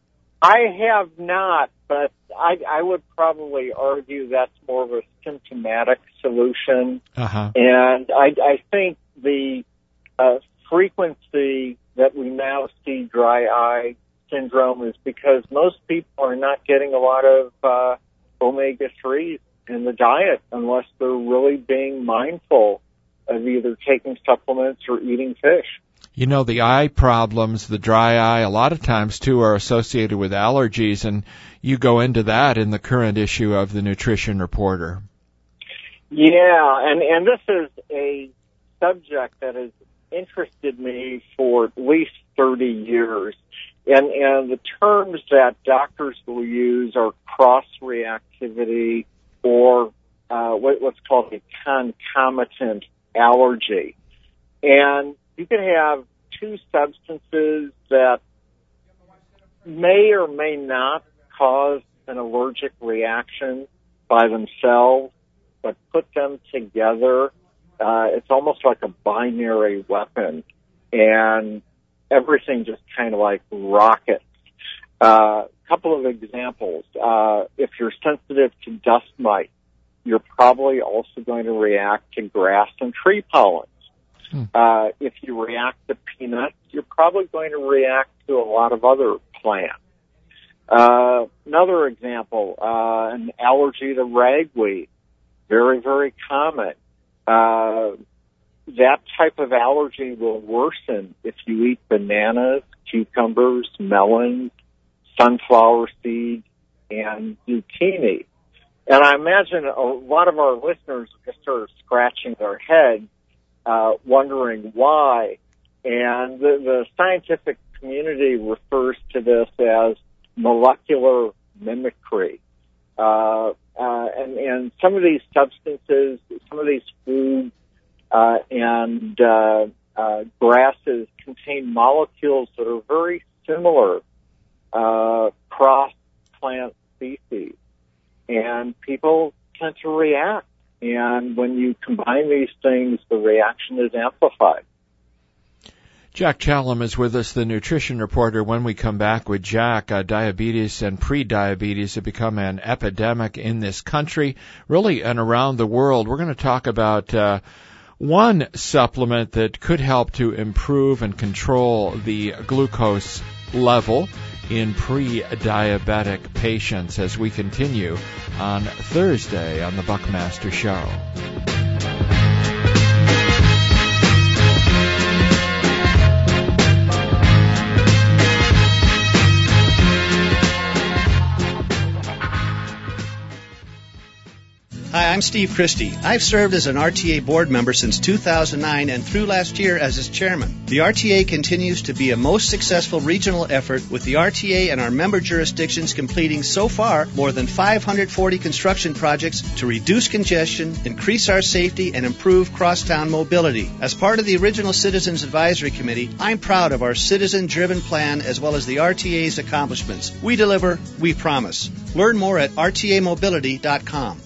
I have not, but I, I would probably argue that's more of a symptomatic solution. Uh-huh. And I, I think the uh, frequency that we now see dry eye syndrome is because most people are not getting a lot of uh, omega threes in the diet unless they're really being mindful of either taking supplements or eating fish. You know, the eye problems, the dry eye, a lot of times, too, are associated with allergies, and you go into that in the current issue of the Nutrition Reporter. Yeah, and, and this is a subject that has interested me for at least thirty years. And, and the terms that doctors will use are cross-reactivity or uh, what, what's called a concomitant allergy. And you can have two substances that may or may not cause an allergic reaction by themselves, but put them together, uh, it's almost like a binary weapon, and everything just kind of like rockets. A uh, couple of examples. Uh, if you're sensitive to dust mites, you're probably also going to react to grass and tree pollens. Hmm. Uh, if you react to peanuts, you're probably going to react to a lot of other plants. Uh, another example, uh, an allergy to ragweed. Very, very common. Uh, that type of allergy will worsen if you eat bananas, cucumbers, melons, sunflower seeds, and zucchini. And I imagine a lot of our listeners are just sort of scratching their heads, uh, wondering why. And the, the scientific community refers to this as molecular mimicry. Uh, uh, and, and some of these substances, some of these foods, uh, and, uh, uh, grasses contain molecules that are very similar, uh, cross plant species. And people tend to react. And when you combine these things, the reaction is amplified. Jack Challam is with us, the nutrition reporter. When we come back with Jack, uh, diabetes and pre-diabetes have become an epidemic in this country, really, and around the world. We're going to talk about uh, one supplement that could help to improve and control the glucose level in pre-diabetic patients as we continue on Thursday on the Buckmaster Show. Hi, I'm Steve Christie. I've served as an R T A board member since two thousand nine and through last year as its chairman. The R T A continues to be a most successful regional effort, with the R T A and our member jurisdictions completing so far more than five hundred forty construction projects to reduce congestion, increase our safety, and improve crosstown mobility. As part of the original Citizens Advisory Committee, I'm proud of our citizen-driven plan as well as the R T A's accomplishments. We deliver, we promise. Learn more at R T A mobility dot com.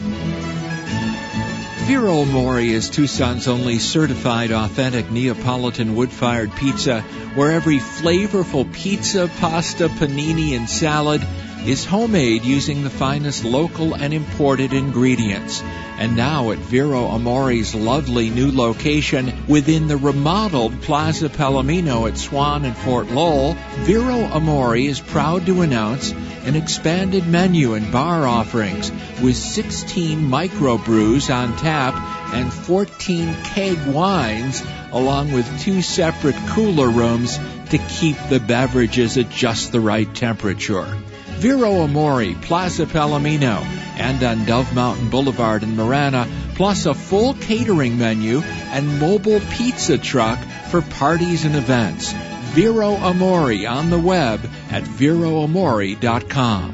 Vero Amore is Tucson's only certified authentic Neapolitan wood-fired pizza, where every flavorful pizza, pasta, panini, and salad is homemade using the finest local and imported ingredients. And now at Vero Amore's lovely new location within the remodeled Plaza Palomino at Swan and Fort Lowell, Vero Amore is proud to announce an expanded menu and bar offerings with sixteen microbrews on tap and fourteen keg wines, along with two separate cooler rooms to keep the beverages at just the right temperature. Vero Amore, Plaza Palomino, and on Dove Mountain Boulevard in Marana, plus a full catering menu and mobile pizza truck for parties and events. Vero Amore on the web at vero amore dot com.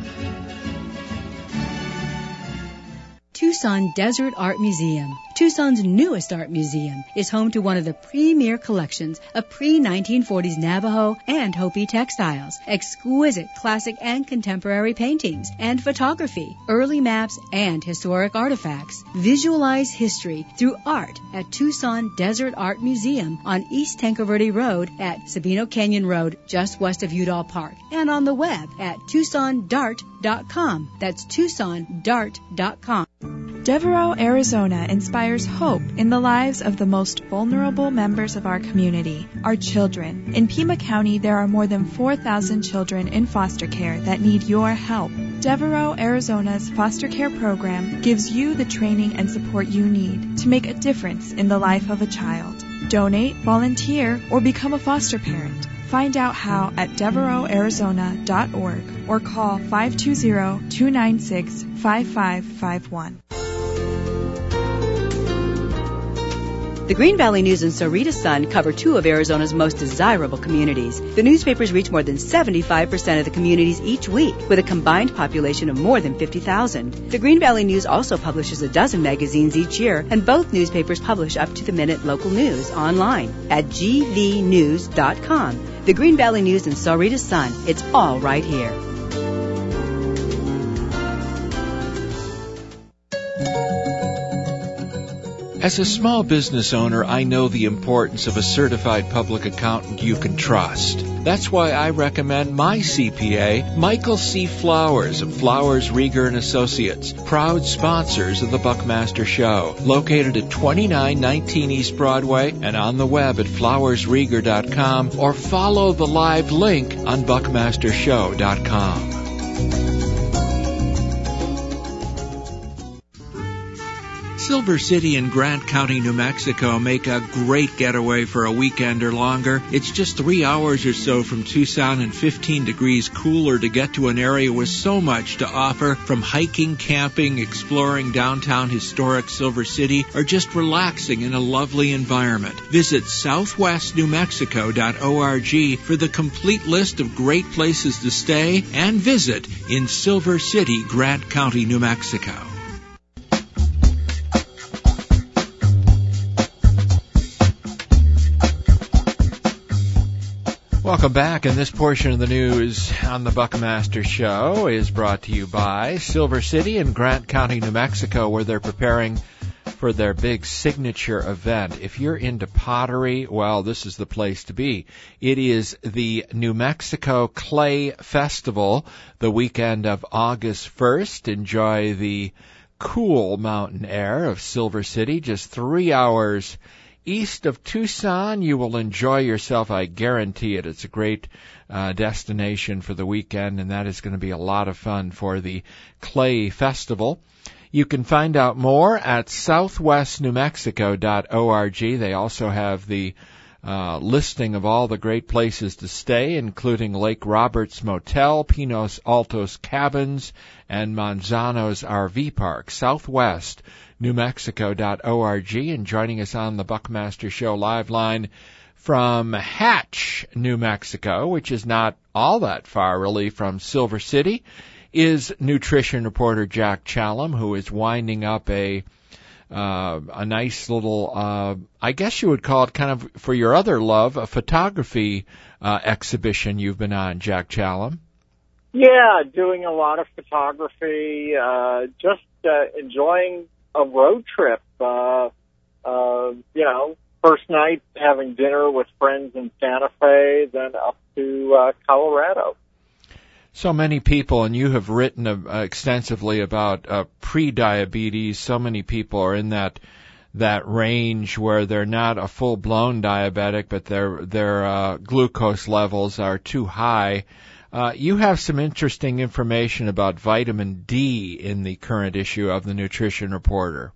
Tucson Desert Art Museum. Tucson's newest art museum is home to one of the premier collections of pre nineteen forties Navajo and Hopi textiles, exquisite classic and contemporary paintings and photography, early maps, and historic artifacts. Visualize history through art at Tucson Desert Art Museum on East Tanque Verde Road at Sabino Canyon Road, just west of Udall Park, and on the web at tucson dart dot com. That's tucson dart dot com. Devereaux, Arizona inspires hope in the lives of the most vulnerable members of our community, our children. In Pima County, there are more than four thousand children in foster care that need your help. Devereaux, Arizona's foster care program gives you the training and support you need to make a difference in the life of a child. Donate, volunteer, or become a foster parent. Find out how at devereaux arizona dot org or call five two zero, two nine six, five five five one. The Green Valley News and Sahuarita Sun cover two of Arizona's most desirable communities. The newspapers reach more than seventy-five percent of the communities each week, with a combined population of more than fifty thousand. The Green Valley News also publishes a dozen magazines each year, and both newspapers publish up-to-the-minute local news online at g v news dot com. The Green Valley News and Sahuarita Sun, it's all right here. As a small business owner, I know the importance of a certified public accountant you can trust. That's why I recommend my C P A, Michael C. Flowers of Flowers, Rieger and Associates, proud sponsors of the Buckmaster Show, located at twenty-nine nineteen East Broadway and on the web at flowers rieger dot com, or follow the live link on buckmaster show dot com. Silver City and Grant County, New Mexico make a great getaway for a weekend or longer. It's just three hours or so from Tucson and fifteen degrees cooler to get to an area with so much to offer, from hiking, camping, exploring downtown historic Silver City, or just relaxing in a lovely environment. Visit southwest new mexico dot org for the complete list of great places to stay and visit in Silver City, Grant County, New Mexico. Welcome back, and this portion of the news on the Buckmaster Show is brought to you by Silver City and Grant County, New Mexico, where they're preparing for their big signature event. If you're into pottery, well, this is the place to be. It is the New Mexico Clay Festival, the weekend of August first. Enjoy the cool mountain air of Silver City, just three hours east of Tucson. You will enjoy yourself, I guarantee it. It's a great uh, destination for the weekend, and that is going to be a lot of fun for the Clay Festival. You can find out more at southwest new mexico dot org. They also have the uh, listing of all the great places to stay, including Lake Roberts Motel, Pinos Altos Cabins, and Manzano's R V Park. Southwest new mexico dot org, and joining us on the Buckmaster Show live line from Hatch, New Mexico, which is not all that far really from Silver City, is nutrition reporter Jack Challam, who is winding up a uh, a nice little, uh, I guess you would call it kind of, for your other love, a photography uh, exhibition you've been on, Jack Challam. Yeah, doing a lot of photography, uh, just uh, enjoying a road trip. Uh, uh, you know, first night having dinner with friends in Santa Fe, then up to uh, Colorado. So many people, and you have written uh, extensively about uh, pre-diabetes. So many people are in that that range where they're not a full-blown diabetic, but their their uh, glucose levels are too high. Uh, you have some interesting information about vitamin D in the current issue of the Nutrition Reporter.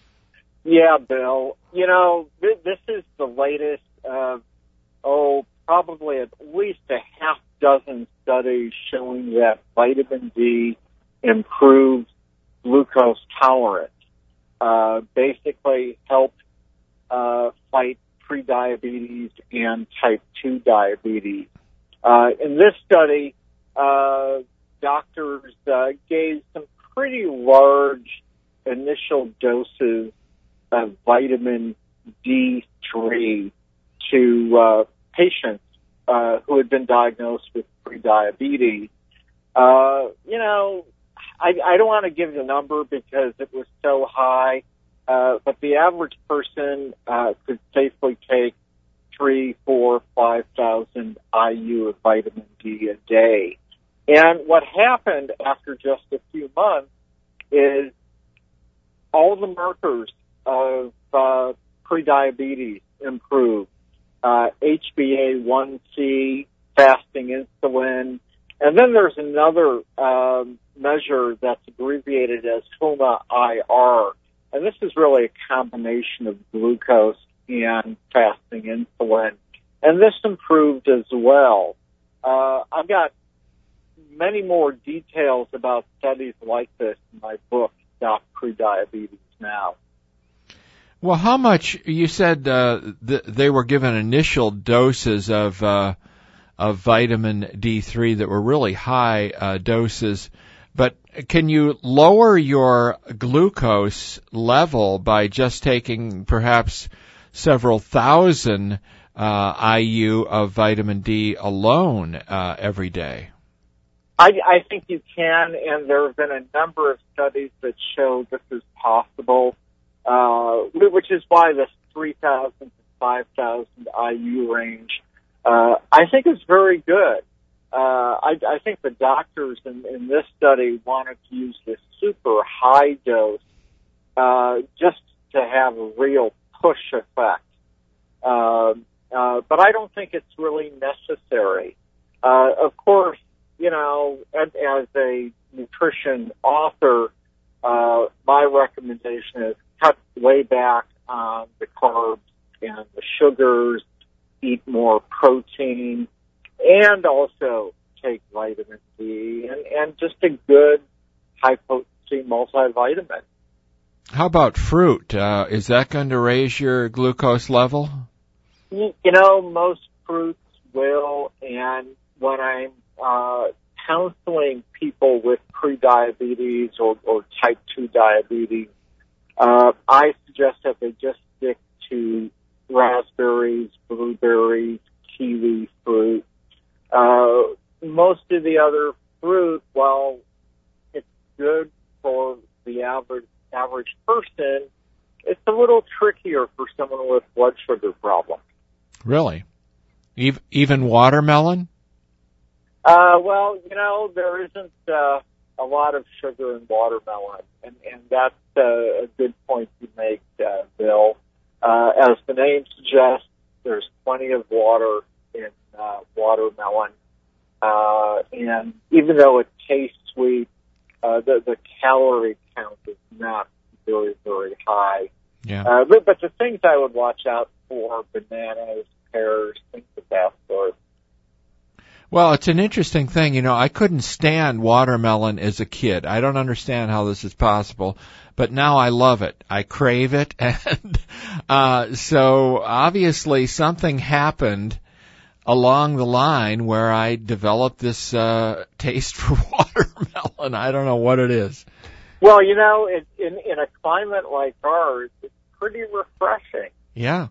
Yeah, Bill. You know, th- this is the latest, uh, oh, probably at least a half dozen studies showing that vitamin D improves glucose tolerance, uh, basically helps uh, fight prediabetes and type two diabetes. Uh, in this study, uh, doctors uh, gave some pretty large initial doses of vitamin D three to uh, patients uh, who had been diagnosed with prediabetes. Uh, you know, I, I don't want to give the number because it was so high, uh, but the average person uh, could safely take three, four, five thousand I U of vitamin D a day. And what happened after just a few months is all the markers of uh, prediabetes improved. Uh, H b A one C, fasting insulin, and then there's another um, measure that's abbreviated as H O M A I R, and this is really a combination of glucose and fasting insulin, and this improved as well. Uh, I've got many more details about studies like this in my book, Stop Prediabetes Now. Well, how much, you said uh, th- they were given initial doses of uh, of vitamin D three that were really high uh, doses, but can you lower your glucose level by just taking perhaps several thousand uh, I U of vitamin D alone uh, every day? I, I think you can, and there have been a number of studies that show this is possible. uh, which is why this three thousand to five thousand I U range, uh, I think is very good. Uh, I, I think the doctors in, in this study wanted to use this super high dose, uh, just to have a real push effect. Uh, uh, but I don't think it's really necessary. Uh, of course, you know, as, as a nutrition author, uh, my recommendation is cut way back on the carbs and the sugars, eat more protein, and also take vitamin D and, and just a good high-potency multivitamin. How about fruit? Uh, is that going to raise your glucose level? You know, most fruits will, and when I'm uh, counseling people with prediabetes or, or type two diabetes, uh, I suggest that they just stick to raspberries, blueberries, kiwi fruit. Uh, most of the other fruit, while it's good for the average average person, it's a little trickier for someone with blood sugar problems. Really? Even watermelon? Uh, well, you know, there isn't uh, a lot of sugar in watermelon, and, and that's uh, a good point you make, uh, Bill. Uh, as the name suggests, there's plenty of water in uh, watermelon, uh, and even though it tastes sweet, uh, the, the calorie count is not very, very high. Yeah. Uh, but, but the things I would watch out for, bananas, pears, things of that sort. Well, it's an interesting thing. You know, I couldn't stand watermelon as a kid. I don't understand how this is possible, but now I love it. I crave it. And uh, so obviously something happened along the line where I developed this uh, taste for watermelon. I don't know what it is. Well, you know, it, in, in a climate like ours, it's pretty refreshing. Yeah.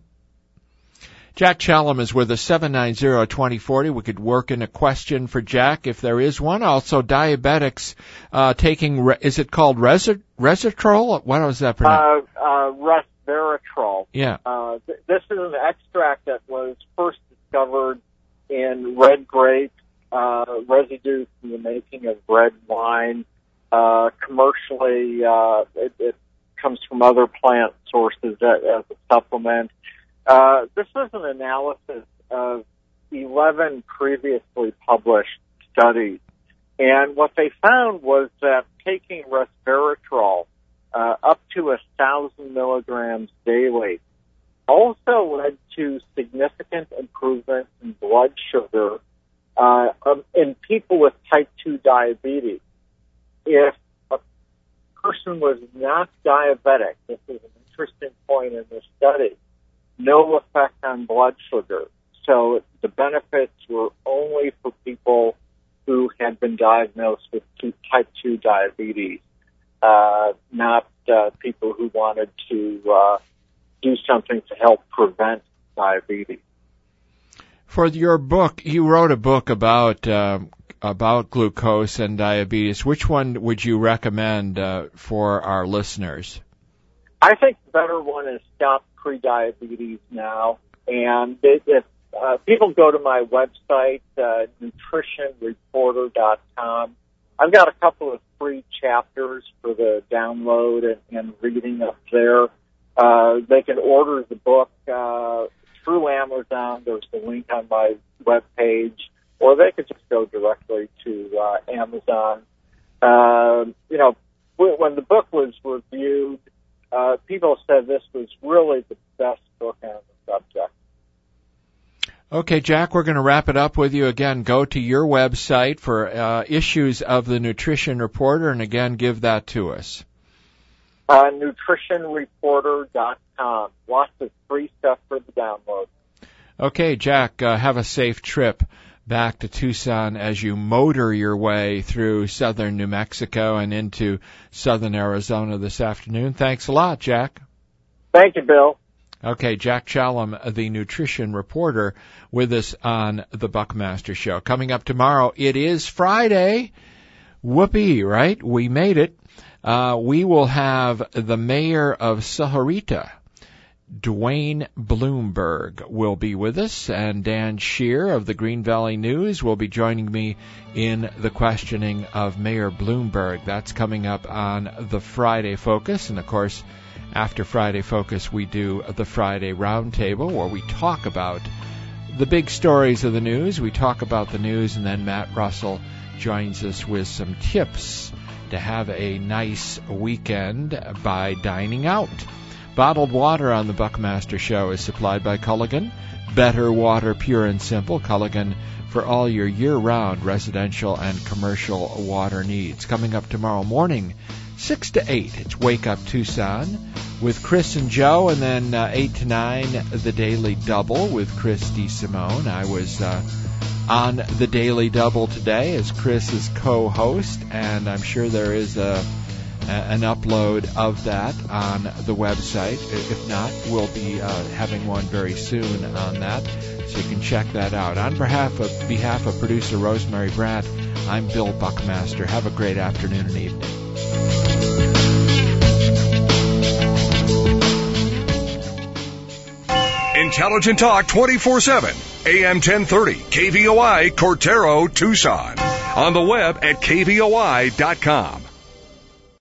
Jack Challam is with us, seven nine zero, two zero four zero. We could work in a question for Jack if there is one. Also, diabetics uh, taking, re- is it called Resi- Resveratrol? What was that pronounced? Uh, uh, Resveratrol. Yeah. Uh, th- this is an extract that was first discovered in red grape, uh, residue from the making of red wine. Uh, commercially, uh, it, it comes from other plant sources as, as a supplement. Uh, this was an analysis of eleven previously published studies, and what they found was that taking resveratrol uh, up to a thousand milligrams daily also led to significant improvements in blood sugar uh, um, in people with type two diabetes. If a person was not diabetic, this is an interesting point in this study, no effect on blood sugar. So the benefits were only for people who had been diagnosed with type two diabetes, uh, not uh, people who wanted to uh, do something to help prevent diabetes. For your book, you wrote a book about uh, about glucose and diabetes. Which one would you recommend uh, for our listeners? I think the better one is Stop Prediabetes Now. And if, if uh, people go to my website, uh, nutrition reporter dot com, I've got a couple of free chapters for the download and, and reading up there. Uh, they can order the book uh, through Amazon. There's the link on my webpage. Or they could just go directly to uh, Amazon. Uh, you know, when the book was reviewed, uh, people said this was really the best book on the subject. Okay, Jack, we're going to wrap it up with you. Again, go to your website for uh, issues of the Nutrition Reporter, and again, give that to us. Uh, nutrition reporter dot com. Lots of free stuff for the download. Okay, Jack, uh, have a safe trip back to Tucson as you motor your way through southern New Mexico and into southern Arizona this afternoon. Thanks a lot, Jack. Thank you, Bill. Okay, Jack Challam, the nutrition reporter, with us on the Buckmaster Show. Coming up tomorrow, it is Friday. Whoopee, right? We made it. Uh, we will have the mayor of Sahuarita, Dwayne Bloomberg, will be with us, and Dan Shear of the Green Valley News will be joining me in the questioning of Mayor Bloomberg. That's coming up on the Friday Focus, and of course, after Friday Focus, we do the Friday Roundtable, where we talk about the big stories of the news. We talk about the news, and then Matt Russell joins us with some tips to have a nice weekend by dining out. Bottled water on the Buckmaster Show is supplied by Culligan. Better water, pure and simple. Culligan for all your year-round residential and commercial water needs. Coming up tomorrow morning, six to eight, it's Wake Up Tucson with Chris and Joe, and then uh, eight to nine, The Daily Double with Chris DeSimone. I was uh, on The Daily Double today as Chris's co-host, and I'm sure there is a, a an upload of that on the website. If not, we'll be uh, having one very soon on that, so you can check that out. On behalf of, behalf of producer Rosemary Brandt, I'm Bill Buckmaster. Have a great afternoon and evening. Intelligent Talk twenty-four seven, A M ten thirty, K V O I, Cortero, Tucson. On the web at K V O I dot com.